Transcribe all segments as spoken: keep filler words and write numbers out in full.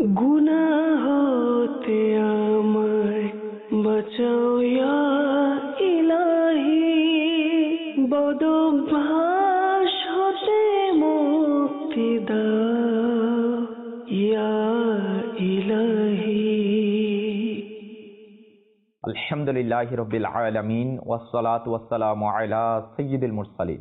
গুনাহ হতে আমায় বাঁচাও ইয়া ইলাহি, বদভ্যাস হতে মুক্তি দাও ইয়া ইলাহি। আলহামদুলিল্লাহি রাব্বিল আলামিন ওয়াসসালাতু ওয়াসসালামু আলা সাইয়্যিদিল মুরসালিন।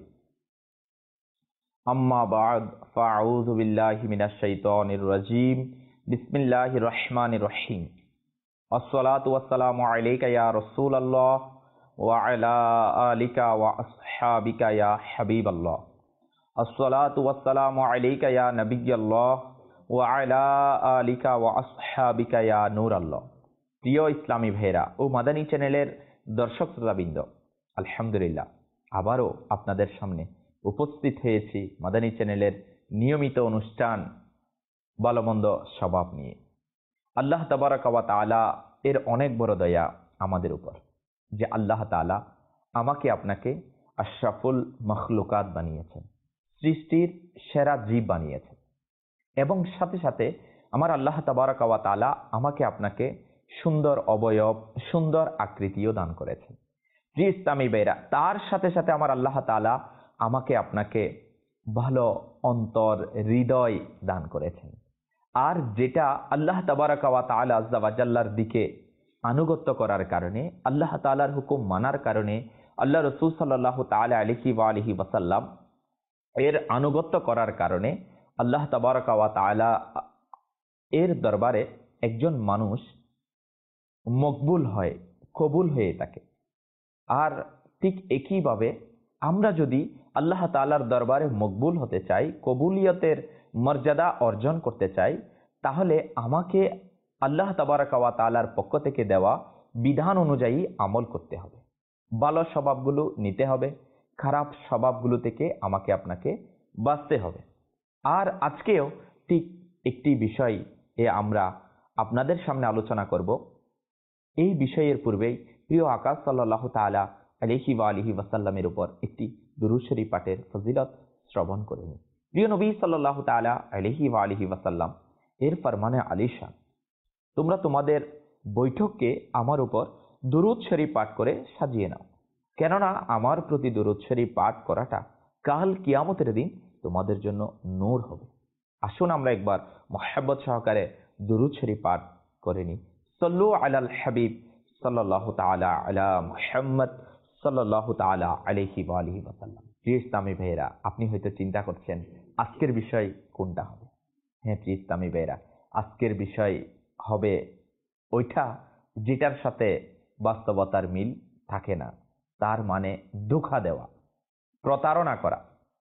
আম্মা বা'দ, ফাআউযু বিল্লাহি মিনাশ শাইতানির রাজীম। বিসমিল্লাহির রহমানির রহিম। আসসালাতু ওয়াসসালামু আলাইকা ইয়া রাসূলুল্লাহ ওয়া আলা আলিকা ওয়া আসহাবিকা ইয়া হাবিবাল্লাহ। আসসালাতু ওয়াসসালামু আলাইকা ইয়া নবিয়্যাল্লাহ ওয়া আলা আলিকা ওয়া আসহাবিকা ইয়া নূরাল্লাহ। প্রিয় ইসলামী ভাইরা ও মাদানী চ্যানেলের দর্শক শ্রোতাবৃন্দ, আলহামদুলিল্লাহ আবারও আপনাদের সামনে উপস্থিত হয়েছি মাদানী চ্যানেলের নিয়মিত অনুষ্ঠান ভালোমন্দ স্বভাব নিয়ে। আল্লাহ তাবারাক ওয়া তাআলা এর অনেক বড় দয়া আমাদের উপর, যে আল্লাহ তাআলা আমাকে আপনাকে আশরাফুল মখলুকাত বানিয়েছেন, সৃষ্টির সেরা জীব বানিয়েছেন, এবং সাথে সাথে আমার আল্লাহ তাবারাক ওয়া তাআলা আমাকে আপনাকে সুন্দর অবয়ব, সুন্দর আকৃতিও দান করেছেন। প্রিয় ইসলামী ভাইরা, তার সাথে সাথে আমার আল্লাহ তাআলা আমাকে আপনাকে ভালো অন্তর, হৃদয় দান করেছেন। আর যেটা আল্লাহ তাবারাক ওয়া তাআলা আযজা ওয়া জাল্লার দিকে আনুগত্য করার কারণে, আল্লাহ তাআলার হুকুম মানার কারণে, আল্লাহ রাসূল সাল্লাল্লাহু তাআলা আলাইহি ওয়া আলিহি ওয়াসাল্লাম এর আনুগত্য করার কারণে আল্লাহ তাবারাক ওয়া তাআলা এর দরবারে একজন মানুষ মকবুল হয়, কবুল হয়ে থাকে। আর ঠিক একইভাবে আমরা যদি আল্লাহ তাআলার দরবারে মকবুল হতে চাই, কবুলিয়তের মর্যাদা অর্জন করতে চাই, তাহলে আমাকে আল্লাহ তাবারাক ওয়া তাআলার পক্ষ থেকে দেওয়া বিধান অনুযায়ী আমল করতে হবে, ভালো স্বভাবগুলো নিতে হবে, খারাপ স্বভাবগুলো থেকে আমাকে আপনাকে বাঁচতে হবে। আর আজকেও ঠিক একটি বিষয় এ আমরা আপনাদের সামনে আলোচনা করব। এই বিষয়ের পূর্বেই প্রিয় আকাশ সাল্লাল্লাহু তাআলা আলাইহি ওয়া আলিহি ওয়াসাল্লামের উপর একটি দুরূদ শরীফ পাঠের ফজিলত শ্রবণ করে নিন। প্রিয় নবী সাল্লাল্লাহু তাআলা আলাইহি ওয়া আলিহি ওয়াসাল্লাম এর ফরমানে আলিশান, তোমরা তোমাদের বৈঠককে আমার উপর দুরূদ শরীফ পাঠ করে সাজিয়ে নাও, কেননা আমার প্রতি দুরূদ শরীফ পাঠ করাটা কাল কিয়ামতের দিন তোমাদের জন্য নূর হবে। আসুন আমরা একবার মুহাব্বত সহকারে দুরূদ শরীফ পাঠ করে নিই। সাল্লু আলাল হাবিব সাল্লাল্লাহু তাআলা আলা মুহাম্মদ সাল্লাল্লাহু তাআলা আলাইহি ওয়া আলিহি ওয়াসাল্লাম। প্রিয় ইসলামী ভাইয়েরা, আপনি হয়তো চিন্তা করছেন আজকের বিষয় কোনটা হবে। হ্যাঁ প্রিয় ইসলামী ভাইয়েরা, আজকের বিষয় হবে ওইটা যেটার সাথে বাস্তবতার মিল থাকে না, তার মানে ধোঁকা দেওয়া, প্রতারণা করা,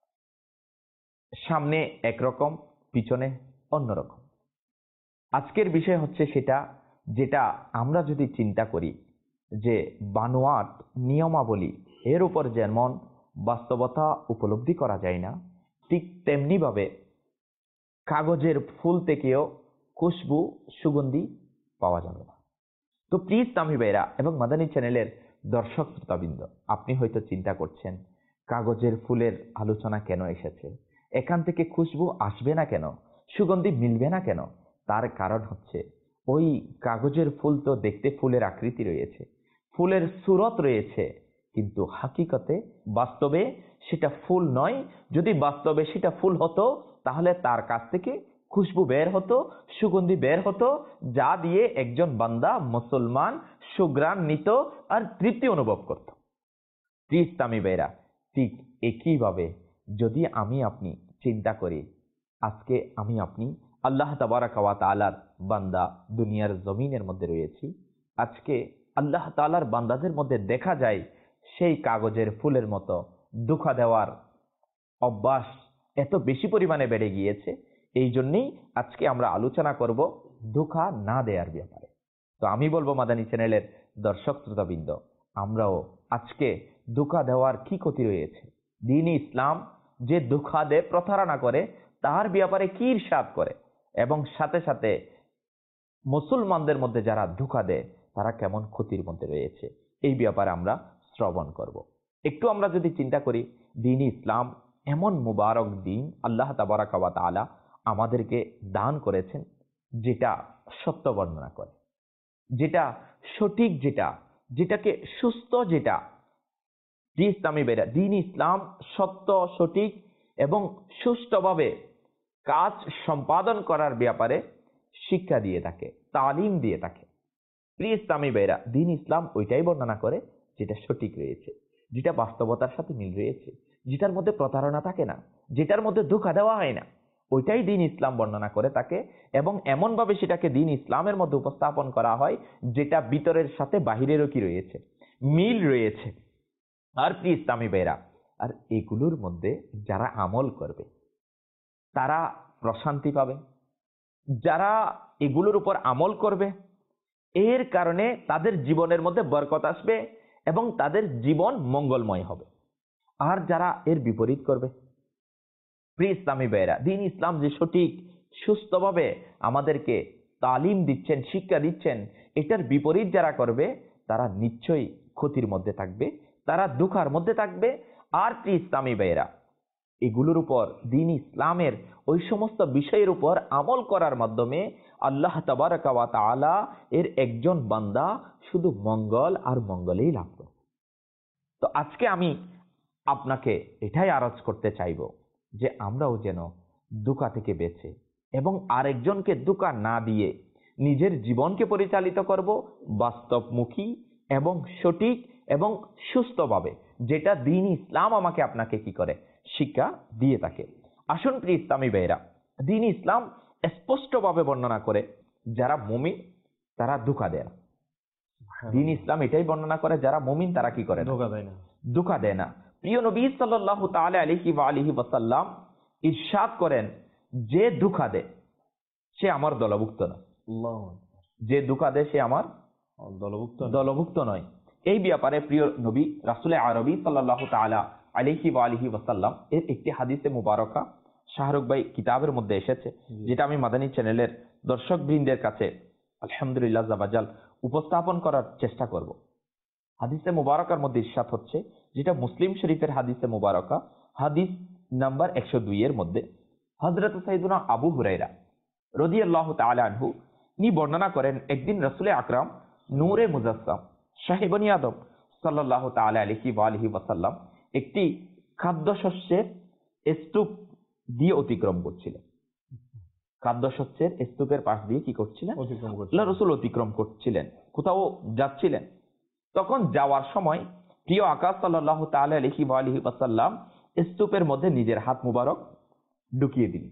সামনে একরকম পিছনে অন্যরকম। আজকের বিষয় হচ্ছে সেটা, যেটা আমরা যদি চিন্তা করি যে বানোয়াট নিয়মাবলী এর উপর যেমন বাস্তবতা উপলব্ধি করা যায় না, ঠিক তেমনিভাবে কাগজের ফুল থেকেও খুশবু, সুগন্ধি পাওয়া যাবে না। তো প্লিজ ইসলামী ভাইরা এবং মাদানী চ্যানেলের দর্শক শ্রোতাবৃন্দ, আপনি হয়তো চিন্তা করছেন কাগজের ফুলের আলোচনা কেন এসেছে, এখান থেকে খুশবু আসবে না কেন, সুগন্ধি মিলবে না কেন? তার কারণ হচ্ছে ওই কাগজের ফুল তো দেখতে ফুলের আকৃতি রয়েছে, ফুলের সুরত রয়েছে, কিন্তু হাকিকতে বাস্তবে সেটা ফুল নয়। যদি বাস্তবে সেটা ফুল হতো তাহলে তার কাছ থেকে খুশবু বের হতো, সুগন্ধি বের হতো, যা দিয়ে একজন বান্দা মুসলমান সুঘ্রাণ নিত আর তৃপ্তি অনুভব করত। প্রিয় ইসলামী ভাইরা, ঠিক একইভাবে যদি আমি আপনি চিন্তা করি, আজকে আমি আপনি আল্লাহ তাবারাক ওয়া তাআলার বান্দা, দুনিয়ার জমিনের মধ্যে রয়েছি। আজকে আল্লাহ তাআলার বান্দাদের মধ্যে দেখা যায় সেই কাগজের ফুলের মতো ধোঁকা দেওয়ার অভ্যাস এত বেশি পরিমাণে বেড়ে গিয়েছে। এই জন্যই আজকে আমরা আলোচনা করব ধোঁকা না দেওয়ার ব্যাপারে। তো আমি বলবো মাদানী চ্যানেলের দর্শক শ্রোতাবৃন্দ, আমরাও আজকে ধোঁকা দেওয়ার কি ক্ষতি রয়েছে, দ্বীন ইসলাম যে ধোঁকা দেয়, প্রতারণা করে, তার ব্যাপারে কি ইরশাদ করে, এবং সাথে সাথে মুসলমানদের মধ্যে যারা ধোঁকা দেয় তারা কেমন ক্ষতির মধ্যে রয়েছে, এই ব্যাপারে আমরা শ্রবণ করব। একটু আমরা যদি চিন্তা করি, দ্বীন ইসলাম এমন মুবারক দিন আল্লাহ তাবারাক ওয়া তাআলা আমাদেরকে দান করেছেন, যেটা সত্য বর্ণনা করে, যেটা সঠিক, যেটা যেটাকে সুস্থ, যেটা ইসলামী বেরা দিন ইসলাম সত্য, সঠিক এবং সুষ্ঠুভাবে কাজ সম্পাদন করার ব্যাপারে শিক্ষা দিয়ে থাকে, তালিম দিয়ে থাকে। প্রিয় ইসলামী বেরা দিন ইসলাম ওইটাই বর্ণনা করে যেটা সঠিক রয়েছে, যেটা বাস্তবতার সাথে মিল রয়েছে, যেটার মধ্যে প্রতারণা থাকে না, যেটার মধ্যে ধোঁকা দেওয়া হয় না, ওইটাই দিন ইসলাম বর্ণনা করে থাকে। এবং এমন ভাবে সেটাকে দিন ইসলামের মধ্যে উপস্থাপন করা হয় যেটা ভিতরের সাথে বাহিরেরও কি রয়েছে, মিল রয়েছে। আর প্রিয় ইসলামী বেরা আর এগুলোর মধ্যে যারা আমল করবে তারা প্রশান্তি পাবে, যারা এগুলোর উপর আমল করবে এর কারণে তাদের জীবনের মধ্যে বরকত আসবে এবং তাদের জীবন মঙ্গলময় হবে। আর যারা এর বিপরীত করবে, প্রিয় ইসলামী ভাইয়েরা দিন ইসলাম যে সঠিক সুস্থভাবে আমাদেরকে তালিম দিচ্ছেন, শিক্ষা দিচ্ছেন, এটার বিপরীত যারা করবে তারা নিশ্চয়ই ক্ষতির মধ্যে থাকবে, তারা দুঃখার মধ্যে থাকবে। আর প্রিয় ইসলামী ভাইয়েরা এগুলোর উপর দিন ইসলামের ওই সমস্ত বিষয়ের উপর আমল করার মাধ্যমে আল্লাহ তাবারাকা ওয়া তাআলা এর একজন বান্দা শুধু মঙ্গল আর মঙ্গলেই লাভ করে। তো আজকে আমি আপনাকে এটাই আরজ করতে চাইব যে আমরাও যেন দুঃখা থেকে বেঁচে এবং আরেকজনকে দুঃখা না দিয়ে নিজের জীবনকে পরিচালিত করব বাস্তবমুখী এবং সঠিক এবং সুস্থভাবে, যেটা দিন ইসলাম আমাকে আপনাকে কি করে শিক্ষা দিয়ে থাকে। আসুন প্রিয় ইসলামী ভাইয়েরা, দিন ইসলাম স্পষ্টভাবে বর্ণনা করে যারা মুমিন তারা ধোঁকা দেয় না। দিন ইসলাম এটাই বর্ণনা করে যারা মুমিন তারা কি করে, ধোঁকা দেয় না, ধোঁকা দেয় না। প্রিয় নবী সাল্লাল্লাহু তাআলা আলাইহি ওয়া আলিহি ওয়াসাল্লাম ইরশাদ করেন, যে ধোঁকা দেয় সে আমার দলভুক্ত নয়। আল্লাহু আকবার। যে ধোঁকা দেয় সে আমার দলভুক্ত দলভুক্ত নয়। এই ব্যাপারে প্রিয় নবী রাসূলে আরবি সাল্লাল্লাহু তাআলা আলাইহি ওয়া আলিহি ওয়াসাল্লাম এর একটি হাদিসে মুবারকা শাহরুখ ভাই কিতাবের মধ্যে এসেছে, যেটা আমি মাদানী চ্যানেলের দর্শক বৃন্দের কাছে আলহামদুলিল্লাহ জাবাজাল উপস্থাপন করার চেষ্টা করব। হাদিসে মুবারকার মধ্যে ইরশাদ হচ্ছে, যেটা মুসলিম শরীফের হাদিসে মুবারকা হাদিস নাম্বার একশো দুই এর মধ্যে হযরত সাইয়্যিদুনা আবু হুরায়রা রাদিয়াল্লাহু তাআলা আনহু তিনি বর্ণনা করেন, একদিন রাসূলে আকরাম নূরে মুজাসসাম শাহে বনি আদম সাল্লাল্লাহু তাআলা আলাইহি ওয়া আলিহি ওয়াসাল্লাম একটি খাদ্যশস্যের স্তূপ দিয়ে অতিক্রম করছিলেন। খাদ্যশস্যের স্তূপের পাশ দিয়ে কি করছিলেন? অতিক্রম করছিলেন। আল্লাহ রাসূল অতিক্রম করছিলেন, কোথাও যাচ্ছিলেন। তখন যাওয়ার সময় প্রিয় আকাশ সাল্লাল্লাহু তাআলা আলাইহি ওয়া আলিহি ওয়াসাল্লাম স্তূপের মধ্যে নিজের হাত মুবারক ঢুকিয়ে দিলেন।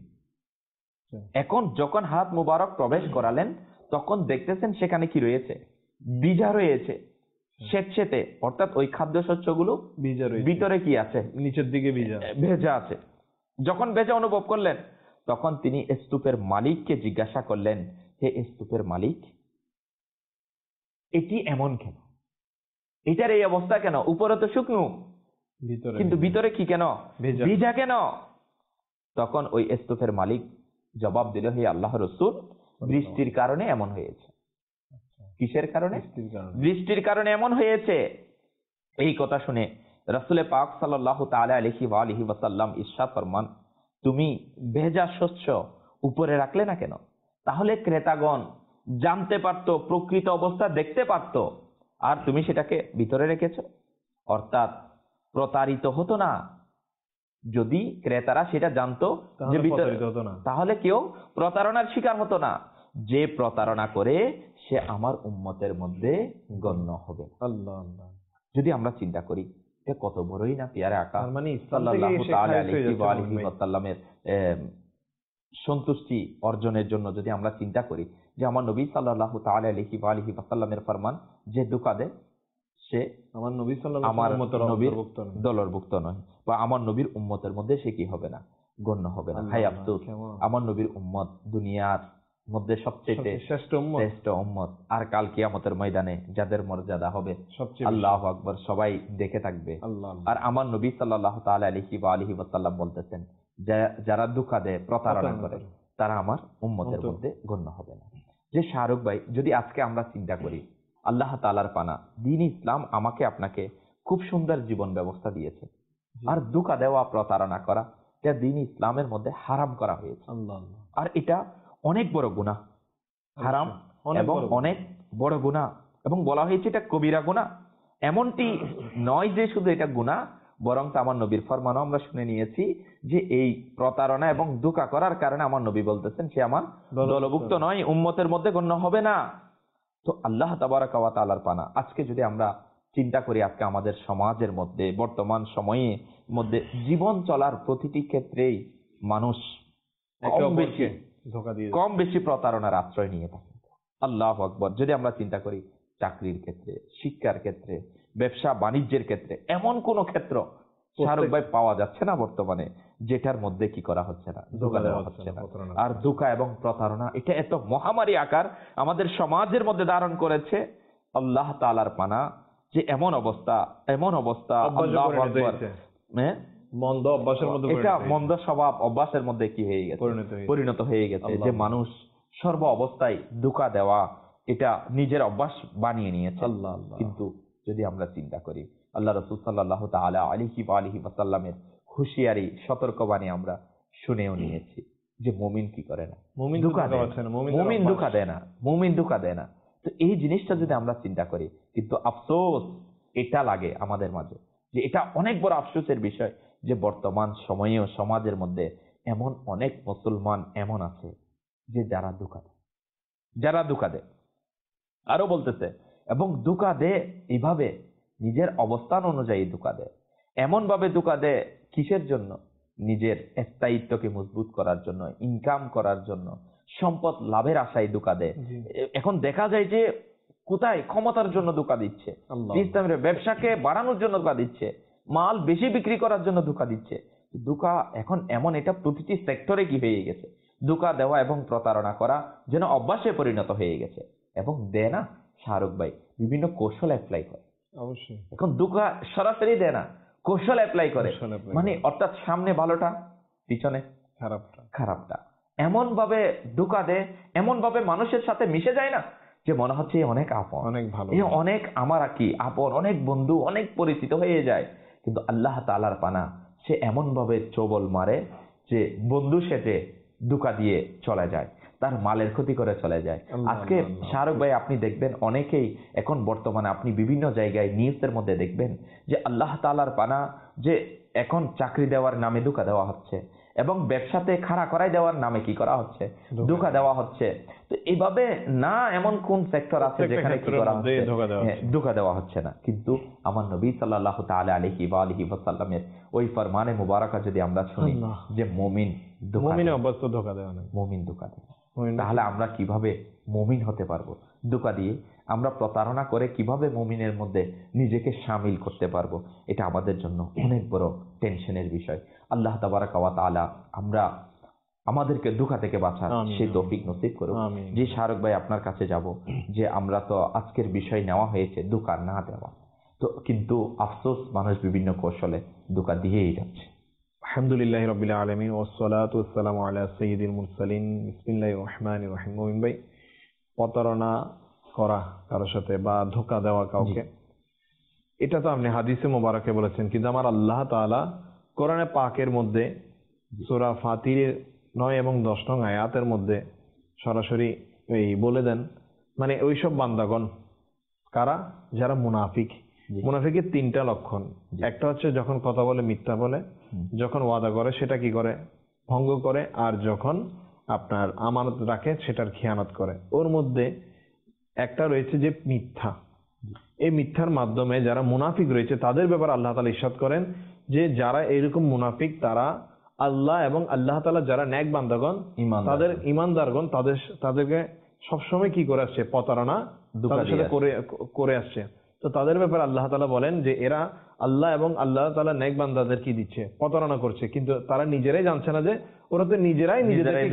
এখন যখন হাত মুবারক প্রবেশ করালেন তখন দেখতেছেন সেখানে কি রয়েছে, বীজা রয়েছে স্বেচ্ছেতে, অর্থাৎ ওই খাদ্যশস্যগুলো বীজা রয়েছে, ভিতরে কি আছে, নিচের দিকে বীজা ভেজা আছে। যখন ভেজা অনুভব করলেন তখন তিনি স্তূপের মালিককে জিজ্ঞাসা করলেন, হে স্তূপের মালিক, এটি এমন কেন, এটার এই অবস্থা কেন? উপরে তো শুকনো কিন্তু ভিতরে কি কেন, ভিজা কেন? তখন ওই স্তূপের মালিক জবাব দিল, হে আল্লাহ রাসূল, বৃষ্টির কারণে এমন হয়েছে। কিসের কারণে? বৃষ্টির কারণে এমন হয়েছে। এই কথা শুনে রাসূলে পাক সাল্লাল্লাহু তাআলা আলাইহি ওয়া আলিহি ওয়াসাল্লাম ইরশাদ ফরমান, তুমি ভেজা শস্য উপরে রাখলে না কেন? তাহলে ক্রেতাগণ জানতে পারতো, প্রকৃত অবস্থা দেখতে পারতো, আর তুমি সেটাকে ভিতরে রেখেছো। অর্থাৎ প্রতারিত হতো না। যদি ক্রেতারা সেটা জানতো যে ভিতরে, তাহলে কেউ প্রতারণার শিকার হতো না। যে প্রতারণা করে সে আমার উম্মতের মধ্যে গণ্য হবে। আল্লাহ আল্লাহ। যদি আমরা চিন্তা করি এটা কত বড়ই না পেয়ারে আকা সাল্লাল্লাহু তাআলা আলাইহি ওয়া আলিহি ওয়াসাল্লামের সন্তুষ্টি অর্জনের জন্য যদি আমরা চিন্তা করি যে আমার নবী সাল্লাল্লাহু তাআলা আলাইহি ওয়া আলিহি ওয়াসাল্লামের ফরমান, যে ধোঁকা দেয় সে আমার নবী সাল্লাল্লাহু আলাইহি ওয়াসাল্লামের নবীর দলভুক্ত নয়, বা আমার নবীর উম্মতের মধ্যে সে কি হবে না, গণ্য হবে না। হায় আফসোস, আমার নবীর উম্মত দুনিয়ার মধ্যে সবচেয়ে শ্রেষ্ঠ উম্মত, শ্রেষ্ঠ উম্মত। আর কাল কিয়ামতের ময়দানে যাদের মর্যাদা হবে আল্লাহু আকবার, সবাই দেখে থাকবে। আর আমার নবী সাল্লাল্লাহু তাআলা আলাইহি ওয়া আলিহি ওয়াসাল্লাম বলতেছেন, যারা ধোঁকা দেয়, প্রতারণা করে, তারা আমার উম্মতের মধ্যে গণ্য হবে না। যে শাহরুখ ভাই, যদি আজকে আমরা চিন্তা করি আল্লাহ তাআলার পানা দ্বীন ইসলাম আমাকে আপনাকে খুব সুন্দর জীবন ব্যবস্থা দিয়েছে, আর ধোঁকা দেওয়া, প্রতারণা করা এটা দ্বীন ইসলামের মধ্যে হারাম করা হয়েছে। আর এটা অনেক বড় গুনাহ। হারাম অনেক এবং বড় গুনাহ। অনেক বড় গুনাহ, এবং বলা হয়েছে এটা কবিরা গুনাহ। এমনটি নয় যে শুধু এটা গুনাহ, বরং তো আমার নবীর ফরমানও আমরা শুনে নিয়েছি যে এই প্রতারণা এবং ধোঁকা করার কারণে আমার নবী বলতেছেন সে আমার দলভুক্ত নয়, উম্মতের মধ্যে গণ্য হবে না। তো আল্লাহ তাবারাকা ওয়া তাআলার পানা। আজকে যদি আমরা চিন্তা করি, আজকে আমাদের সমাজের মধ্যে বর্তমান সময়ে মধ্যে জীবন চলার প্রতিটি ক্ষেত্রেই মানুষ একে কম অপরকে বেশি ধোঁকা দিয়ে কম বেশি প্রতারণার আশ্রয় নিয়ে থাকে। আল্লাহু আকবার। যদি আমরা চিন্তা করি চাকরির ক্ষেত্রে, শিক্ষার ক্ষেত্রে, ব্যবসা বাণিজ্যের ক্ষেত্রে, এমন কোন ক্ষেত্র শাহরুখ ভাই পাওয়া যাচ্ছে না বর্তমানে যেটার মধ্যে কি করা হচ্ছে না, ধোঁকা দেওয়া হচ্ছে না। আর ধোঁকা এবং প্রতারণা এটা এত মহামারী আকার আমাদের সমাজের মধ্যে ধারণ করেছে, আল্লাহ তাআলার পানা, যে এমন অবস্থা এমন অবস্থা আল্লাহু আকবার, হ্যাঁ, মন্দ অভ্যাসের মধ্যে এটা মন্দ স্বভাব অভ্যাসের মধ্যে কি হয়ে গেছে, পরিণত হয়ে গেছে, যে মানুষ সর্ব অবস্থায় ধোঁকা দেওয়া এটা নিজের অভ্যাস বানিয়ে নিয়েছে। কিন্তু যদি আমরা চিন্তা করি, আল্লাহ রাসূল সাল্লাল্লাহু তাআলা আলাইহি ওয়া আলিহি ওয়াসাল্লামের হুঁশিয়ারি সতর্কবাণী আমরা শুনেও নিয়েছি যে মুমিন কি করে না, ধোঁকা দেয় না, মুমিন ধোঁকা দেয় না, মুমিন ধোঁকা দেয় না। তো এই জিনিসটা যদি আমরা চিন্তা করি, কিন্তু আফসোস এটা লাগে আমাদের মাঝে, যে এটা অনেক বড় আফসোসের বিষয় যে বর্তমান সময়েও সমাজের মধ্যে এমন অনেক মুসলমান এমন আছে যে যারা ধোঁকা দেয়, যারা ধোঁকা দেয়। আরো বলতেছে, এবং ধোঁকা দেয় এইভাবে নিজের অবস্থান অনুযায়ী ধোঁকা দেয়, এমন ভাবে ধোঁকা দেয় কিসের জন্য? নিজের স্থায়িত্বকে মজবুত করার জন্য, ইনকাম করার জন্য, সম্পদ লাভের আশায় ধোঁকা দেয়। এখন দেখা যায় যে কোথায় ক্ষমতার জন্য ধোঁকা দিচ্ছে, ইসলামের ব্যবসাকে বাড়ানোর জন্য ধোঁকা দিচ্ছে, মাল বেশি বিক্রি করার জন্য ধোঁকা দিচ্ছে। ধোঁকা এখন এমন, এটা প্রতিটি সেক্টরে কি হয়ে গেছে, ধোঁকা দেওয়া এবং প্রতারণা করা যেন অভ্যাসে পরিণত হয়ে গেছে। এবং দেয় না শাহরুখ ভাই বিভিন্ন কৌশল অ্যাপ্লাই করে। অবশ্যই এখন ধোঁকা সরাসরি দেয় না, কৌশল অ্যাপ্লাই করে, মানে অর্থাৎ সামনে ভালোটা পিছনে খারাপটা খারাপটা এমন ভাবে ধোঁকা দেয়, এমন ভাবে মানুষের সাথে মিশে যায় না যে মনে হচ্ছে অনেক আপন, অনেক ভালো, অনেক আমার কি আপন, অনেক বন্ধু, অনেক পরিচিত হয়ে যায়। কিন্তু আল্লাহ তাআলার পানা, সে এমন ভাবে চোবল মারে যে বন্ধু সেজে ধোঁকা দিয়ে চলে যায়, তার মালের ক্ষতি করে চলে যায়। আজকে শাহরুখ ভাই আপনি দেখবেন অনেকেই এখন বর্তমানে আপনি বিভিন্ন জায়গায় নিউজের মধ্যে দেখবেন যে আল্লাহ তাআলার পানা, যে এখন চাকরি দেওয়ার নামে ধোঁকা দেওয়া হচ্ছে, এবং ব্যবসাতে খাড়া করাই দেওয়ার নামে কি করা হচ্ছে, ধোঁকা দেওয়া হচ্ছে। তো এইভাবে না এমন কোন সেক্টর আছে যেখানে কি করা হচ্ছে, ধোঁকা দেওয়া হচ্ছে না। কিন্তু আমার নবী সাল্লাল্লাহু তাআলা আলাইহি ওয়া আলিহি ওয়াসাল্লামের ওই ফরমানে মুবারাকা যদি আমরা শুনি যে মুমিন মুমিন অবস্থা ধোঁকা দেয় না, মুমিন ধোঁকা দেয়, তাহলে আমরা কিভাবে মুমিন হতে পারবো? ধোঁকা দিয়ে আমরা প্রতারণা করে কিভাবে মুমিনের মধ্যে নিজেকে শামিল করতে পারবো? এটা আমাদের জন্য অনেক বড় টেনশনের বিষয়। আল্লাহ তাবারাকা ওয়া তাআলা আমরা আমাদেরকে ধোঁকা থেকে বাঁচার সেই তৌফিক নসিব করুন। যে শাহরুখ ভাই আপনার কাছে যাব, যে আমরা তো আজকের বিষয় নেওয়া হয়েছে ধোঁকা না দেওয়া, তো কিন্তু আফসোস মানুষ বিভিন্ন কৌশলে ধোঁকা দিয়েই যাচ্ছে। আলহামদুলিল্লাহি রাব্বিল আলামিন ওয়াসসালাতু ওয়াসসালামু আলা সাইয়্যিদিল মুরসালিন। বিসমিল্লাহির রহমানির রহিম। মুমিন ভাই, প্রতারণা করা কারোর সাথে বা ধোঁকা দেওয়া কাউকে, এটা তো আপনি হাদিসে মোবারকে বলেছেন, কিন্তু আমার আল্লাহ তাআলা কোরআনে পাকের মধ্যে সূরা ফাতিরের নয় এবং দশ নং আয়াতের মধ্যে সরাসরি এই বলে দেন, মানে ওইসব বান্দাগণ কারা, যারা মুনাফিক। মুনাফিকের তিনটা লক্ষণ। একটা হচ্ছে যখন কথা বলে মিথ্যা বলে, যখন ওয়াদা করে সেটা কি করে ভঙ্গ করে, আর যখন আপনার আমানত রাখে সেটার খেয়ানত করে। ওর মধ্যে একটা রয়েছে যে মিথ্যা। এই মিথ্যার মাধ্যমে যারা মুনাফিক রয়েছে তাদের ব্যাপারে আল্লাহ তাআলা ইরশাদ করেন যে যারা এরকম মুনাফিক তারা আল্লাহ এবং আল্লাহ তাআলা যারা নেক বান্দাগণ, তাদের ইমানদারগণ, তাদের তাদেরকে সবসময় কি করে আসছে, প্রতারণা তাদের সাথে করে করে আসছে। তো তাদের ব্যাপারে আল্লাহ তাআলা বলেন যে এরা আল্লাহ এবং আল্লাহ তাআলা নেক বান্দাদের কি দিচ্ছে, প্রতারণা করছে, কিন্তু তারা নিজেরাই জানছে না যে ওরা তো নিজেরাই নিজেদেরকে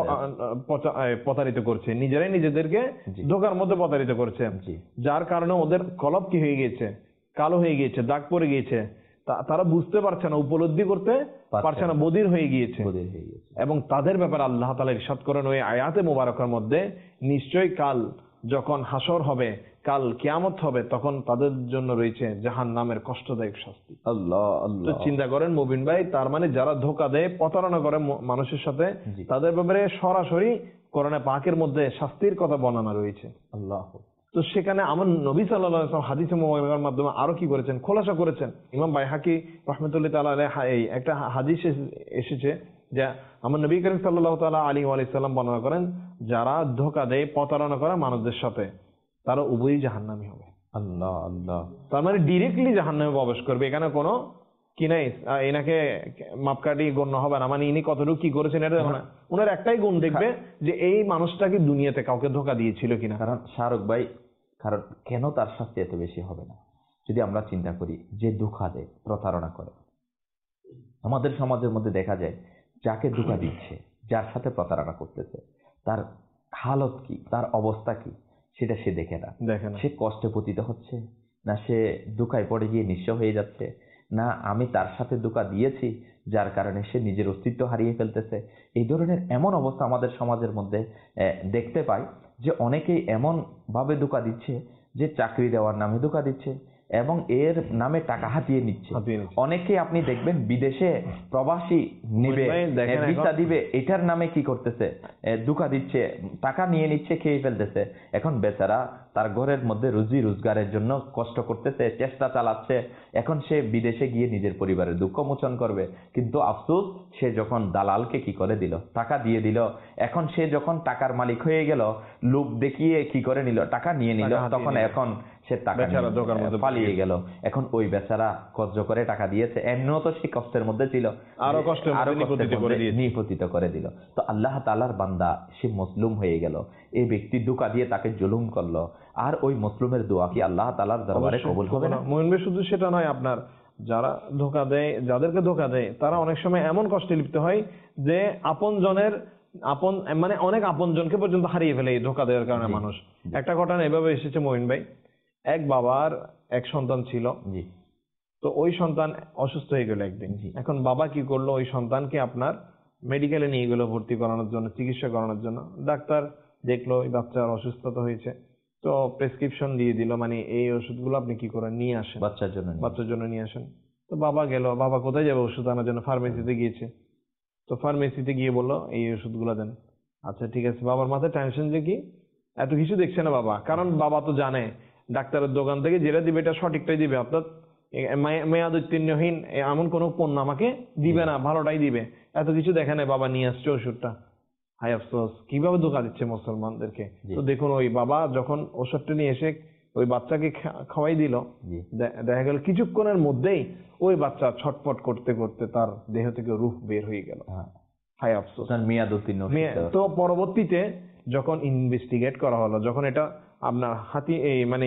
প্রতারিত করছে, নিজেরাই নিজেদেরকে ধোঁকার মধ্যে প্রতারিত করছে, যার কারণে ওদের কলব কি হয়ে গিয়েছে, কালো হয়ে গিয়েছে, দাগ পড়ে গিয়েছে। তারা বুঝতে পারছে না, উপলব্ধি করতে পারছে না, বধির হয়ে গিয়েছে। এবং তাদের ব্যাপারে আল্লাহ তাআলা ইরশাদ করেন ওই আয়াতে মোবারকার মধ্যে, নিশ্চয়ই কাল যখন হাসর হবে, কাল কিয়ামত হবে, তখন তাদের জন্য রয়েছে জাহান্নামের কষ্টদায়ক শাস্তি। আল্লাহ আল্লাহ। চিন্তা করেন মুবিন ভাই, তার মানে যারা ধোঁকা দেয়, প্রতারণা করে মানুষের সাথে, তাদের ব্যাপারে সরাসরি কোরআনে পাকের মধ্যে শাস্তির কথা বর্ণনা রয়েছে। আল্লাহ। তো সেখানে আমার নবী সাল্লাল্লাহু আলাইহি ওয়াসাল্লাম হাদিসে মুবারকার মাধ্যমে আরো কি করেছেন, খোলাসা করেছেন। ইমাম বাইহাকি রাহমাতুল্লাহি তাআলা আলাইহি একটা হাদিস এসেছে যে আমার নবী করিম সাল্লাল্লাহু তাআলা আলাইহি ওয়া সাল্লাম বর্ণনা করেন, যারা ধোঁকা দেয়, প্রতারণা করে মানুষদের সাথে, তারা উভয়ই জাহান্নামী হবে। আল্লাহ আল্লাহ। তার মানে ডিরেক্টলি জাহান্নামে প্রবেশ করবে, এখানে কোনো কি নাই এনাকে মাপকাঠি গণ্য হবে না, মানে ইনি কতটুকু কি করেছেন এটা দেখো না। ওনার একটাই গুণ দেখবে যে এই মানুষটাকে দুনিয়াতে কাউকে ধোঁকা দিয়েছিল কিনা। কারণ শাহরুখ ভাই, কারণ কেন তার শাস্তি এত বেশি হবে না? যদি আমরা চিন্তা করি, যে ধোঁকা দেয়, প্রতারণা করে, আমাদের সমাজের মধ্যে দেখা যায় যাকে ধোঁকা দিচ্ছে, যার সাথে প্রতারণা করতেছে, তার হালত কি, তার অবস্থা কি, সেটা সে দেখে না। দেখে না সে কষ্টে পতিত হচ্ছে, না সে ধোঁকায় পড়ে গিয়ে নিঃস্ব হয়ে যাচ্ছে, না আমি তার সাথে ধোঁকা দিয়েছি যার কারণে সে নিজের অস্তিত্ব হারিয়ে ফেলতেছে। এই ধরনের এমন অবস্থা আমাদের সমাজের মধ্যে দেখতে পাই যে অনেকেই এমন ভাবে ধোঁকা দিচ্ছে যে চাকরি দেওয়ার নামে ধোঁকা দিচ্ছে এবং এর নামে টাকা হাতিয়ে নিচ্ছে। অনেকে আপনি দেখবেন বিদেশে প্রবাসী নিবে, ভিসা দিবে, এটার নামে কি করতেছে, ধোঁকা দিচ্ছে, টাকা নিয়ে নিচ্ছে, খেয়ে ফেলতেছে। এখন বেচারা তার ঘরের মধ্যে রুজি রোজগারের জন্য কষ্ট করতেছে, চেষ্টা চালাচ্ছে, এখন সে বিদেশে গিয়ে নিজের পরিবারের দুঃখ মোচন করবে। কিন্তু আফসোস, সে যখন দালালকে কি করে দিল, টাকা দিয়ে দিল, এখন সে যখন টাকার মালিক হয়ে গেল, লোভ দেখিয়ে কি করে নিল, টাকা নিয়ে নিল, তখন এখন সে টাকা পালিয়ে গেল। এখন ওই বেচারা কর্জ করে টাকা দিয়েছে, এমনিও তো সে কষ্টের মধ্যে ছিল, আরো কষ্ট নিপতিত করে দিল। তো আল্লাহ তাআলার বান্দা সে মজলুম হয়ে গেল, এই ব্যক্তি ধোঁকা দিয়ে তাকে জুলুম করলো, আর ওই মজলুমের দোয়া কি আল্লাহ তাআলার দরবারে কবুল হবে না? মুমিন ভাই, শুধু সেটা নয়, আপনার যারা ধোঁকা দেয়, যাদেরকে ধোঁকা দেয়, তারা অনেক সময় এমন কষ্টে লিপ্ত হয় যে আপন জনের আপন মানে অনেক আপন জনকে পর্যন্ত হারিয়ে ফেলে এই ধোঁকা দেওয়ার কারণে মানুষ। একটা ঘটনা এভাবে এসেছে মুমিন ভাই, এক বাবার এক সন্তান ছিল, তো ওই সন্তান অসুস্থ হয়ে গেল একদিন। এখন বাবা কি করলো, ওই সন্তানকে আপনার মেডিকেলে নিয়ে গেল ভর্তি করানোর জন্য, চিকিৎসা করানোর জন্য। ডাক্তার দেখলো এই বাচ্চার অসুস্থতা হয়েছে, তো প্রেসক্রিপশন দিয়ে দিল, মানে এই ওষুধগুলো আপনি কি করেন, নিয়ে আসেন বাচ্চার জন্য, বাচ্চার জন্য নিয়ে আসেন। তো বাবা গেল, বাবা কোথায় যাবে ওষুধ আনার জন্য, ফার্মেসিতে গিয়েছে। তো ফার্মেসিতে গিয়ে বললো এই ওষুধগুলো দেন। আচ্ছা ঠিক আছে। বাবার মাথায় টেনশন যে কি এত কিছু দেখছে না বাবা, কারণ বাবা তো জানে ডাক্তারের দোকান থেকে যেটা দিবে এটা সঠিকটাই দিবে, অর্থাৎ মেয়াদ উত্তীর্ণহীন এমন কোনো পণ্য আমাকে দিবে না, ভালোটাই দিবে। এত কিছু দেখে নেই, বাবা নিয়ে আসছে ওষুধটা। হায় আফসোস, কিভাবে ধোঁকা দিচ্ছে মুসলমানদেরকে। তো দেখুন, ওই বাবা যখন ওষুধটা নিয়ে এসে ওই বাচ্চাকে খাওয়াই দিল, দেখা গেল কিছুক্ষণের মধ্যেই ওই বাচ্চা ছটফট করতে করতে তার দেহ থেকে রূহ বের হয়ে গেল। হায় আফসোস, মেয়াদ উত্তীর্ণ। তো পরবর্তীতে যখন ইনভেস্টিগেট করা হলো, যখন এটা আপনার হাতি এই মানে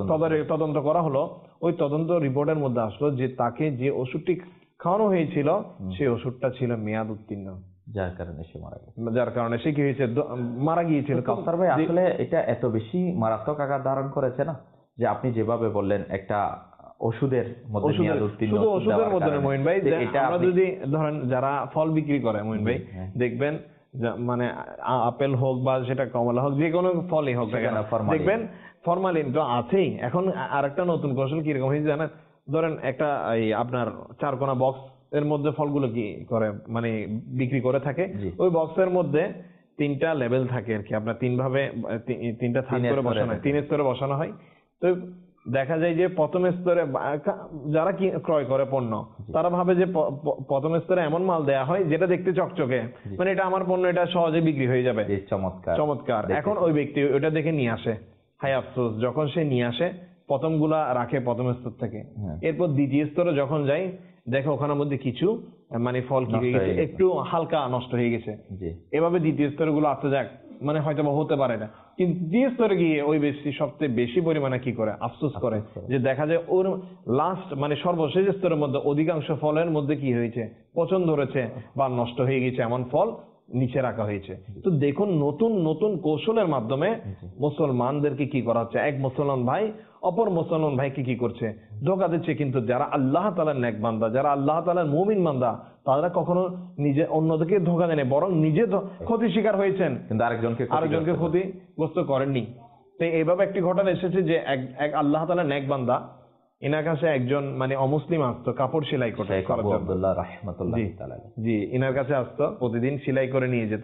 তদন্ত করা হলো, ওই তদন্ত রিপোর্টের মধ্যে আসলো যে তাকে যে ওষুধটি খাওয়ানো হয়েছিল সেই ওষুধটা ছিল মেয়াদ উত্তীর্ণ, যার কারণে সে মারা গেছে। যার কারণে সে কি হয়েছে, মারা গিয়েছিল। কাউসার ভাই, আসলে এটা এত বেশি মারাত্মক আকার ধারণ করেছে না, যে আপনি যেভাবে বললেন একটা ওষুধের মধ্যে মেয়াদ উত্তীর্ণ, শুধু ওষুধের মধ্যে না মঈন ভাই, আমরা যদি ধরেন যারা ফল বিক্রি করে মঈন ভাই, দেখবেন মানে আপেল হোক বা সেটা কমলা হোক, যে কোনো ফলই হোক, দেখবেন ফরমালিন তো আছেই। এখন আরেকটা নতুন কৌশল কিরকম হয়েছে জানেন, ধরেন একটা আপনার চারকোনা বক্স এর মধ্যে ফলগুলো কি করে মানে বিক্রি করে থাকে, ওই বক্সের মধ্যে তিনটা লেভেল থাকে আর কি, আপনার তিন ভাবে তিনটা থাক করে বসানো হয়, তিন স্তরে বসানো হয়। তো দেখা যায় যে প্রথম স্তরে যারা কি ক্রয় করে পণ্য, তারা ভাবে যে প্রথম স্তরে এমন মাল দেয়া হয় যেটা দেখতে চকচকে, মানে এটা আমার পণ্য, এটা সহজে বিক্রি হয়ে যাবে, চমৎকার চমৎকার। এখন ওই ব্যক্তি ওটা দেখে নিয়ে আসে। হায় আফসোস, যখন সে নিয়ে আসে প্রথম গুলা রাখে প্রথম স্তর থেকে, এরপর দ্বিতীয় স্তরে যখন যাই দেখে ওখানের মধ্যে কিছু মানে ফল কি হয়ে গেছে, একটু হালকা নষ্ট হয়ে গেছে। এভাবে দ্বিতীয় স্তর গুলো আসতে যাক, মানে হয়তো বা হতে পারে না, কিন্তু দ্বিতীয় স্তরে গিয়ে ওই ব্যক্তি সবচেয়ে বেশি পরিমাণে কি করে, আফসোস করে, যে দেখা যায় ওর লাস্ট মানে সর্বশেষ স্তরের মধ্যে অধিকাংশ ফলের মধ্যে কি হয়েছে, পচন ধরেছে বা নষ্ট হয়ে গেছে, এমন ফল নিচে রাখা হয়েছে। তো দেখুন, নতুন নতুন কৌশলের মাধ্যমে মুসলমানদেরকে কি করা হচ্ছে, এক মুসলমান ভাই অপর মুসলমান ভাইকে কি করছে, ধোঁকা দিচ্ছে। কিন্তু যারা আল্লাহ তাআলার নেক বান্দা, যারা আল্লাহ তাআলার মুমিন বান্দা, তারা কখনো নিজে অন্যদেরকে ধোঁকা দেয়নি, বরং নিজে ক্ষতি শিকার হয়েছেন, কিন্তু আরেকজনকে আরেকজনকে ক্ষতিগ্রস্ত করেননি। তো এইভাবে একটি ঘটনা এসেছে যে এক আল্লাহ তাআলার নেক বান্দা, এনার কাছে একজন মানে অমুসলিম আসতো কাপড় সেলাই করতে, জি, এনার কাছে আসতো, প্রতিদিন সেলাই করে নিয়ে যেত।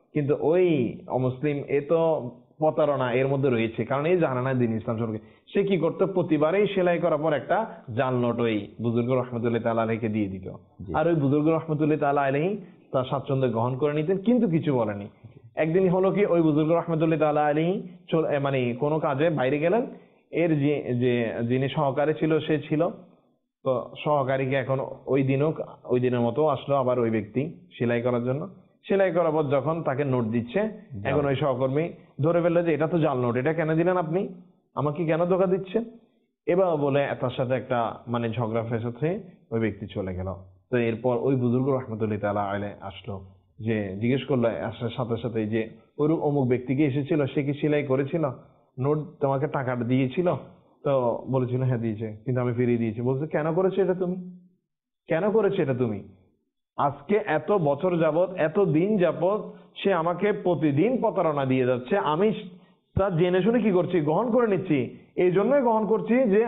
কিন্তু ওই অমুসলিম এ তো প্রতারণা এর মধ্যে রয়েছে, কারণ এই জানে না দিন ইসলাম সম্পর্কে। সে কি করতো, প্রতিবারেই সেলাই করার পর একটা জাল নোট ওই বুজুর্গ রহমতুল্লাহ তাআলা আলাইহিকে দিয়ে দিত, আর ওই বুজুর্গ রহমতুল্লাহ তাআলা আলাইহি তার স্বাচ্ছন্দ্য গ্রহণ করে নিতেন, কিন্তু কিছু বলেনি। একদিন হলো কি, ওই বুজুর্গ রহমতুল্লাহ তাআলা আলাইহি মানে কোনো কাজে বাইরে গেলেন, এর যে যে যিনি সহকারী ছিল সে ছিল, তো সহকারীকে এখন ওই দিনও ওই দিনের মতো আসলো আবার ওই ব্যক্তি সেলাই করার জন্য। সেলাই করার পর যখন তাকে নোট দিচ্ছে, এখন ওই সহকর্মী ধরে ফেললো যে এটা তো জাল নোট, এটা কেন দিলেন আপনি, আমাকে কেন ধোকা দিচ্ছেন, এবার বলে তার সাথে একটা মানে ঝগড়া ফেসে হয়ে ওই ব্যক্তি চলে গেল। তো এরপর ওই বুজুর্গ রহমতুল্লাহ তাআলা আলাইহি আসলো, যে জিজ্ঞেস করলো আসার সাথে সাথে যে ওই অমুক ব্যক্তিকে এসেছিল, সে কি সেলাই করেছিল, নোট তোমাকে টাকাটা দিয়েছিল, তো বলেছিল হ্যাঁ দিয়েছে, কিন্তু আমি ফিরিয়ে দিয়েছি। বলছে কেন করেছো এটা তুমি, কেন করেছো এটা তুমি? আজকে এত বছর যাবত এত দিন যাবত সে আমাকে প্রতিদিন প্রতারণা দিয়ে যাচ্ছে, আমি তা জেনে শুনে কি করছি, গ্রহণ করে নিচ্ছি। এই জন্যই গ্রহণ করছি যে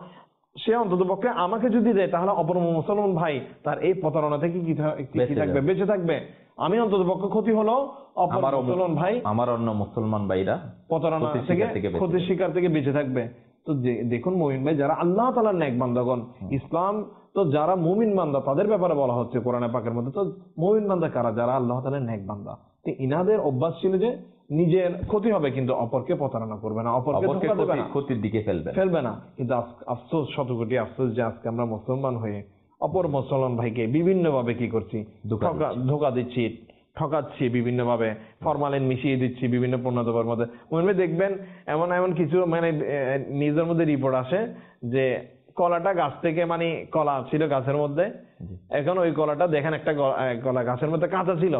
সে অন্তত পক্ষে আমাকে যদি দেয়, তাহলে অপর মুসলমান ভাই তার এই প্রতারণা থেকে কি থাকবে, বেঁচে থাকবে। আমি অন্তত পক্ষে ক্ষতি হলো, অপর মুসলমান ভাই আমার অন্য মুসলমান ভাইরা প্রতারণা থেকে ক্ষতির শিকার থেকে বেঁচে থাকবে। তো দেখুন মুমিন ভাই, যারা আল্লাহ তাআলার নেক বান্দাগণ, ইসলাম তো যারা মুমিন বান্দা তাদের ব্যাপারে বলা হচ্ছে কোরআনে পাকের মধ্যে, তো মুমিন বান্দা কারা, যারা আল্লাহ তাআলার নেক বান্দা। তো ইনাদের অভ্যাস ছিল যে নিজের ক্ষতি হবে কিন্তু অপরকে প্রতারণা করবে না, অপরকে ধোঁকা দেবে না, ক্ষতির দিকে ফেলবে ফেলবে না। কিন্তু আফসোস, শত কোটি আফসোস যে আজকে আমরা মুসলমান হয়ে অপর মুসলমান ভাইকে বিভিন্ন ভাবে কি করছি, ধোঁকা দিচ্ছি, ঠকাচ্ছি, বিভিন্ন ভাবে ফরমালিন মিশিয়ে দিচ্ছি বিভিন্ন পণ্যদ্রব্যের মধ্যে। মনে দেখবেন এমন এমন কিছু মানে নিজের মধ্যে রিপোর্ট আসে যে কলাটা গাছ থেকে মানে কলা ছিল গাছের মধ্যে, এখন ওই কলাটা দেখেন একটা কলা গাছের মধ্যে কাঁচা ছিল,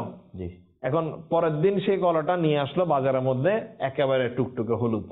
এখন পরের দিন সেই কলাটা নিয়ে আসলো বাজারের মধ্যে একেবারে টুকটুকে হলুদ।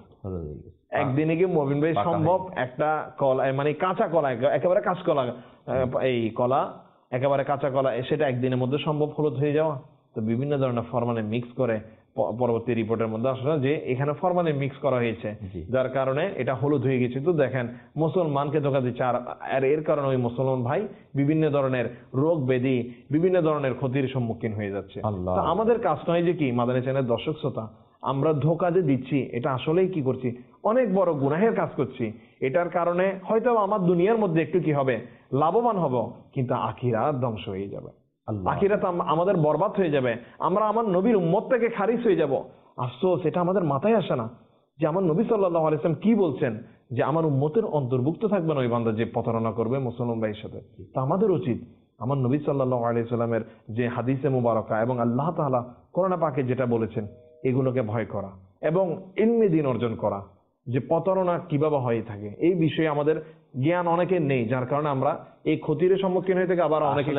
একদিনে কি মুমিন ভাই সম্ভব একটা কলা মানে কাঁচা কলা, একেবারে কাঁচকলা, এই কলা একেবারে কাঁচা কলা, সেটা একদিনের মধ্যে সম্ভব হলুদ হয়ে যাওয়া? তো বিভিন্ন ধরনের ফরমালিন মিক্স করে পরবর্তী রিপোর্টের মধ্যে আসলে যে এখানে ফরমালিন মিক্স করা হয়েছে, যার কারণে এটা হলুদ হয়ে গেছে। তো দেখেন মুসলমানকে ধোঁকা দিচ্ছে, আর এর কারণে ওই মুসলমান ভাই বিভিন্ন ধরনের রোগ ব্যাধি, বিভিন্ন ধরনের ক্ষতির সম্মুখীন হয়ে যাচ্ছে। তো আমাদের কাজ নয় যে কি মাদানী চ্যানেলের দর্শক শ্রোতা, আমরা ধোঁকা যে দিচ্ছি এটা আসলেই কি করছি, অনেক বড় গুনাহের কাজ করছি। এটার কারণে হয়তো আমার দুনিয়ার মধ্যে একটু কি হবে, লাভবান হব, কিন্তু আখিরাত ধ্বংস হয়ে যাবে, আখিরাত আমাদের বরবাদ হয়ে যাবে, আমরা আমার নবীর উম্মত থেকে খারিজ হয়ে যাব। আফসোস এটা আমাদের মাথায় আসে না যে আমার নবী সাল্লাল্লাহু আলাইহি ওয়াসাল্লাম কি বলছেন, যে আমার উম্মতের অন্তর্ভুক্ত থাকবে না ওই বান্দা যে প্রতারণা করবে মুসলমান ভাইয়ের সাথে। তা আমাদের উচিত আমার নবী সাল্লাল্লাহু আলাইহি ওয়াসাল্লামের যে হাদিসে মুবারকা এবং আল্লাহ তাআলা কোরআন পাকে যেটা বলেছেন এগুলোকে ভয় করা এবং ইলমে দ্বীন অর্জন করা, যে প্রতারণা কিভাবে হয়ে থাকে এই বিষয়ে আমাদের জ্ঞান অনেকের নেই, যার কারণে আমরা এই ক্ষতির সম্মুখীন হয়ে থেকে আবার অনেকে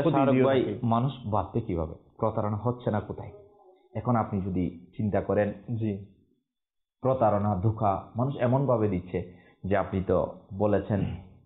মানুষ বাঁচতে কিভাবে, প্রতারণা হচ্ছে না কোথায়। এখন আপনি যদি চিন্তা করেন, জি প্রতারণা ধোঁকা মানুষ এমন ভাবে দিচ্ছে যে আপনি তো বলেছেন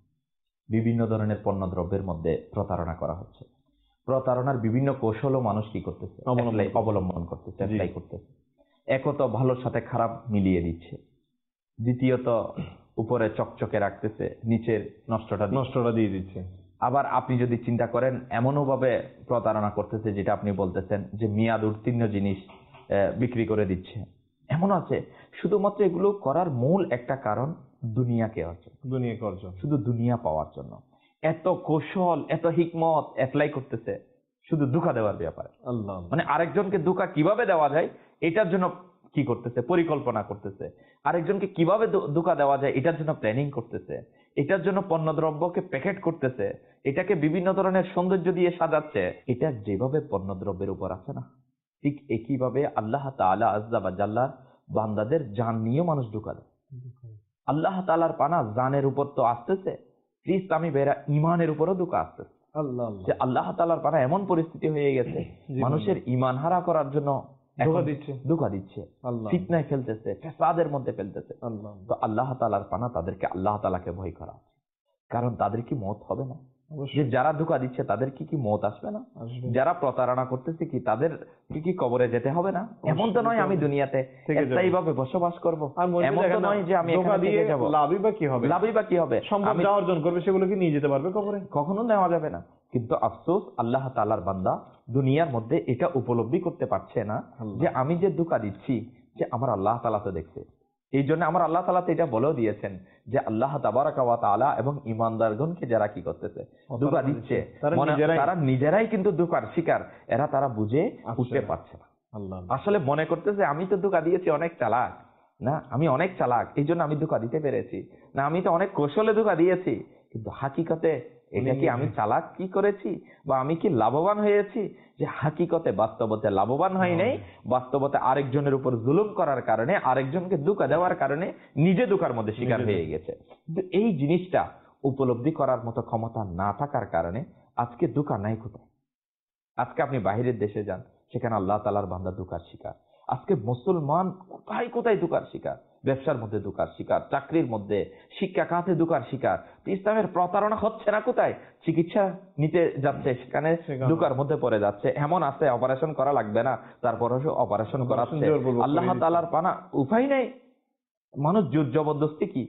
বিভিন্ন ধরনের পণ্য দ্রব্যের মধ্যে প্রতারণা করা হচ্ছে। প্রতারণার বিভিন্ন কৌশলও মানুষ কি করতেছে, অবলম্বন করতেছে, অ্যাপ্লাই করতেছে। এক তো ভালোর সাথে খারাপ মিলিয়ে দিচ্ছে, দ্বিতীয়ত উপরে চকচকে রাখতেছে, নিচের নষ্টটা নষ্টটা দিয়ে দিচ্ছে। আবার আপনি যদি চিন্তা করেন এমনও ভাবে প্রতারণা করতেছে, যেটা আপনি বলতেছেন যে মেয়াদ উত্তীর্ণ জিনিস বিক্রি করে দিচ্ছে, এমন আছে। শুধুমাত্র এগুলো করার মূল একটা কারণ দুনিয়াকে অর্জন, দুনিয়াকে অর্জন, শুধু দুনিয়া পাওয়ার জন্য এত কৌশল, এত হিকমত অ্যাপ্লাই করতেছে শুধু ধোঁকা দেওয়ার ব্যাপারে। আল্লাহ, মানে আরেকজনকে ধোঁকা কিভাবে দেওয়া যায় এটার জন্য কি করতেছে, পরিকল্পনা করতেছে। আরেকজনকে কিভাবে ধোঁকা দেওয়া যায় এটার জন্য প্ল্যানিং করতেছে, এটার জন্য পণ্যদ্রব্যকে প্যাকেট করতেছে, এটাকে বিভিন্ন ধরনের সৌন্দর্য দিয়ে সাজাচ্ছে। এটা যেভাবে পণ্যদ্রব্যের উপর আছে না, ঠিক একইভাবে আল্লাহ তাআলা আযজা ওয়া জাল্লা বান্দাদের জান নিয়ে মানুষ ধোঁকা দেয়। আল্লাহ তাআলার পানা জানের উপর তো আসতেছে, ইসলামী বেরা ইমানের উপরও ধোঁকা আসতেছে। আল্লাহ, যে আল্লাহ তাআলার পানা এমন পরিস্থিতি হয়ে গেছে মানুষের ইমান হারা করার জন্য ধোঁকা দিচ্ছে, ধোঁকা দিচ্ছে, ফিতনায় ফেলতেছে, ফাসাদের মধ্যে ফেলতেছে। তো আল্লাহ তাআলার পানা তাদেরকে আল্লাহ তাআলাকে ভয় করা, কারণ তাদের কি মওত হবে না? যে যারা ধোঁকা দিচ্ছে তাদের কি কি মত আসবে না? যারা প্রতারণা করতেছে কি তাদের কি কি কবরে যেতে হবে না? এমন তো নয় আমি দুনিয়াতে স্থায়ীভাবে বসবাস করব, এমন তো নয় যে আমি এখানে থেকে যাব। লাভই বা কি হবে? লাভই বা কি হবে? সম্পদ যা অর্জন করবে সেগুলো কি নিয়ে যেতে পারবে কবরে? কখনো নেওয়া যাবে না। কিন্তু আফসোস আল্লাহ তাআলার বান্দা দুনিয়ার মধ্যে এটা উপলব্ধি করতে পারছে না যে আমি যে ধোঁকা দিচ্ছি যে আমার আল্লাহ তাআলা তো দেখছে। এই জন্য আমার আল্লাহ তাআলা তো এটা বলেও দিয়েছেন যে আল্লাহ তাবারাকা ওয়া তাআলা এবং ঈমানদারগণকে যারা কি করতেছে ধোঁকা দিচ্ছে তারা নিজেরাই কিন্তু ধোঁকার শিকার, এরা তারা বুঝে উঠতে পারছে না। আসলে মনে করতেছে আমি তো ধোঁকা দিয়েছি, অনেক চালাক না, আমি অনেক চালাক এই জন্য আমি ধোঁকা দিতে পেরেছি, না আমি তো অনেক কৌশলে ধোঁকা দিয়েছি। কিন্তু হাকিকতে এটা কি আমি চালাক কি করেছি বা আমি কি লাভবান হয়েছি? যে হাকিকতে বাস্তবতে লাভবান হয় নাই, বাস্তবতে আরেকজনের উপর জুলুম করার কারণে, আরেকজনকে ধোঁকা দেওয়ার কারণে নিজে ধোঁকার মধ্যে শিকার হয়ে গেছে। কিন্তু এই জিনিসটা উপলব্ধি করার মতো ক্ষমতা না থাকার কারণে আজকে ধোঁকা নাই কোথায়। আজকে আপনি বাহিরের দেশে যান, সেখানে আল্লাহ তাআলার বান্দা ধোঁকার শিকার। আজকে মুসলমান কোথায় কোথায় ধোঁকার শিকার, ব্যবসার মধ্যে ধোঁকার শিকার, চাকরির মধ্যে, শিক্ষা খাতে ধোঁকার শিকার। ইসলামের প্রতারণা হচ্ছে না কোথায়? চিকিৎসা নিতে যাচ্ছে সেখানে ধোঁকার মধ্যে পড়ে যাচ্ছে। এমন আছে অপারেশন করা লাগবে না, তারপর অপারেশন করাচ্ছে। আল্লাহ তাআলার পানা উপায় নেই, মানুষ জোর জবরদস্তি কি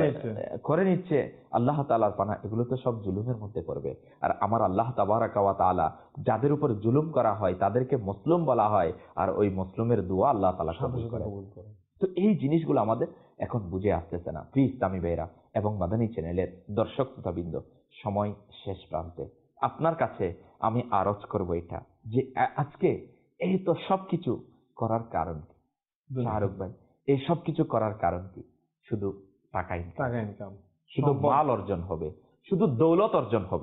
করে নিচ্ছে। আল্লাহ তাআলার পানা এগুলো তো সব জুলুমের মধ্যে পড়বে। আর আমার আল্লাহ তাবারাকা ওয়া তাআলা যাদের উপর জুলুম করা হয় তাদেরকে মুসলিম বলা হয়, আর ওই মুসলিমের দোয়া আল্লাহ তাআলা কবুল করে। তো এই জিনিসগুলো আমাদের এখন বুঝে আসতেছে না। প্রিয় ইসলামী ভাইরা এবং মাদানী চ্যানেলের দর্শক শ্রোতাবৃন্দ, সময় শেষ প্রান্তে। আপনার কাছে আমি আরজ করব এটা যে আজকে এই তো সবকিছু করার কারণ কি? শাহরুখ ভাই, এই সব কিছু করার কারণ কি? শুধু টাকা ইনকাম, শুধু মাল অর্জন হবে, শুধু দৌলত অর্জন হবে,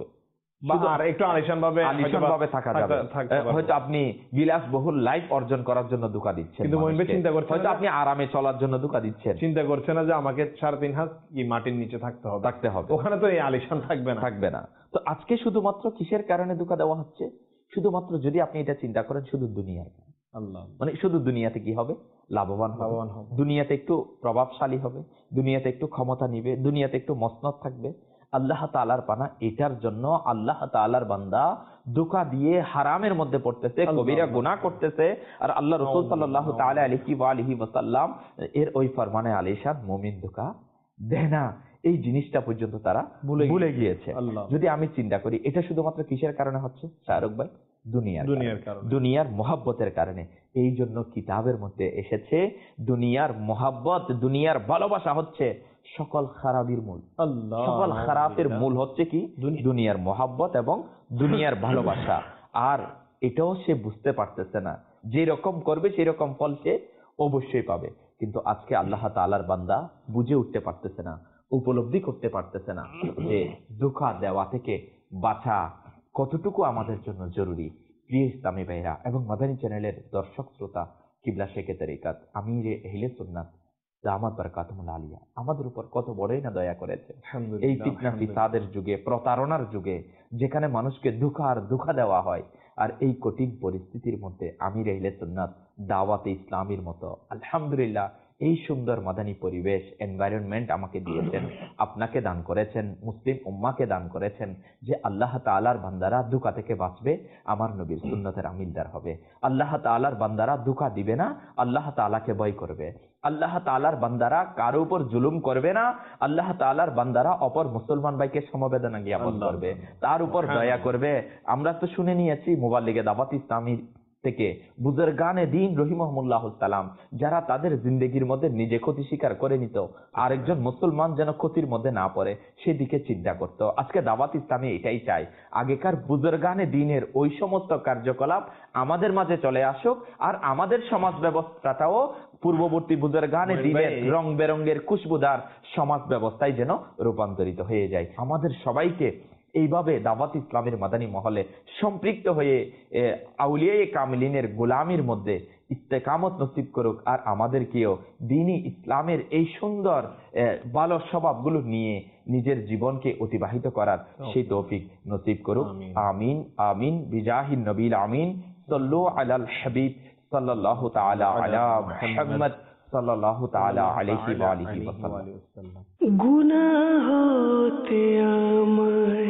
একটু আলিশান ভাবে আলিশানভাবে থাকা যাবে। হয়তো আপনি বিলাসবহুল লাইফ অর্জন করার জন্য ধোঁকা দিচ্ছেন, কিন্তু চিন্তা করছেন হয়তো আপনি আরামে চলার জন্য ধোঁকা দিচ্ছেন। চিন্তা করছেন না যে আমাকে সাড়ে তিন হাত কি মাটির নিচে থাকতে হবে থাকতে হবে ওখানে তো এই আলিশান থাকবে না থাকবে না তো আজকে শুধুমাত্র কিসের কারণে ধোঁকা দেওয়া হচ্ছে? শুধুমাত্র যদি আপনি এটা চিন্তা করেন, শুধু দুনিয়ার আল্লাহ, মানে শুধু দুনিয়াতে কি হবে? লাভবান লাভবান হবে, দুনিয়াতে একটু প্রভাবশালী হবে, দুনিয়াতে একটু ক্ষমতা নিবে, দুনিয়াতে একটু মসনদ থাকবে। আল্লাহ তাআলার পানা এটার জন্য আল্লাহ তাআলার বান্দা ধোঁকা দিয়ে হারামের মধ্যে পড়তেছে, কবিরা গুনাহ করতেছে। আর আল্লাহ রাসূল সাল্লাল্লাহু তাআলা আলাইহি ওয়া আলিহি ওয়াসাল্লাম এর ওই ফরমানে আলিশান মুমিন ধোঁকা দেয় না, এই জিনিসটা পর্যন্ত তারা ভুলে গিয়েছে। যদি আমি চিন্তা করি এটা শুধুমাত্র কিসের কারণে হচ্ছে শাহরুখ ভাই? দুনিয়ার দুনিয়ার কারণে, দুনিয়ার মহব্বতের কারণে। এই জন্য কিতাবের মধ্যে এসেছে দুনিয়ার মহব্বত, দুনিয়ার ভালোবাসা হচ্ছে সকল খারাপের মূল। সকল খারাপের মূল হচ্ছে কি? দুনিয়ার মহব্বত এবং দুনিয়ার ভালোবাসা। আর এটাও সে বুঝতে পারতেছে না, যে রকম করবে সেই রকম ফল সে অবশ্যই পাবে। কিন্তু আজকে আল্লাহ তাআলার বান্দা বুঝে উঠতে পারতেছে না, উপলব্ধি করতে পারতেছে না যে ধোঁকা দেওয়া থেকে বাঁচা কতটুকু আমাদের জন্য জরুরি। প্রিয় ইসলামী ভাইরা এবং মাদানী চ্যানেলের দর্শক শ্রোতা, কিবলা শেখে তরিকাত আমিরে আহলে সুন্নাত দামাত বারাকাতুহুল আলিয়া আমাদের উপর কত বড়ই না দয়া করেছে। এই ফিতনা ফিসাদের যুগে, প্রতারণার যুগে, যেখানে মানুষকে ধোঁকা আর ধোঁকা দেওয়া হয়, আর এই কঠিন পরিস্থিতির মধ্যে আমিরে আহলে সুন্নাত দাওয়াতে ইসলামীর মতো আলহামদুলিল্লাহ এই সুন্দর মাদানী পরিবেশ, এনভায়রনমেন্ট আমাকে দিয়েছেন, আপনাকে দান করেছেন, মুসলিম উম্মাকে দান করেছেন, যে আল্লাহ তাআলার বান্দারা ধোঁকা থেকে বাঁচবে, আমার নবীর সুন্নতের আমিলদার হবে। আল্লাহ তাআলার বান্দারা ধোঁকা দিবে না, আল্লাহ তাআলাকে ভয় করবে। আল্লাহ তাআলার বান্দারা কারো উপর জুলুম করবে না, আল্লাহ তাআলার বান্দারা অপর মুসলমান ভাইকে সমবেদনা জ্ঞাপন করবে, তার উপর দয়া করবে। আমরা তো শুনে নিয়েছি মুবাল্লিগে দাওয়াত ইসলামী থেকে বুজুর্গানে দ্বীন রহিমাহুল্লাহ সালাম, যারা তাদের জিন্দেগির মধ্যে নিজে ক্ষতি স্বীকার করে নিত, আরেকজন মুসলমান যেন ক্ষতির মধ্যে না পড়ে সেদিকে চিন্তা করত। আজকে দাওয়াত ইসলামী এটাই চাই, আগেকার বুজুর্গানে দ্বীনের ওই সমস্ত কার্যকলাপ আমাদের মাঝে চলে আসুক, আর আমাদের সমাজ ব্যবস্থাটাও পূর্ববর্তী বুজুর্গানে দ্বীনের রং বেরঙ্গের খুশবুদার সমাজ ব্যবস্থায় যেন রূপান্তরিত হয়ে যায়। আমাদের সবাইকে এইভাবে দাওয়াত ইসলামের মাদানী মহলে সম্পৃক্ত হয়ে আউলিয়ায়ে কামিলিনের গোলামির মধ্যে ইস্তেকামত নসিব করুক, আর আমাদেরকেও দ্বীনি ইসলামের এই সুন্দর ভালো স্বভাবগুলো নিয়ে নিজের জীবনকে অতিবাহিত করার সেই তৌফিক নসিব করুক। আমিন আমিন বিজাহিন নবীল আমিন। সাল্লু আলাল হাবিব সাল্লাল্লাহু তাআলা আলা মুহাম্মদ সাল্লাল্লাহু তাআলা আলাইহি ওয়া আলিহি ওয়াসাল্লাম। গুনাহ হতে আমায়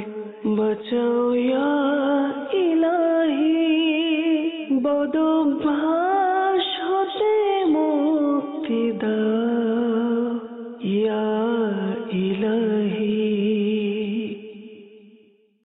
बचाओ या इलाही बदो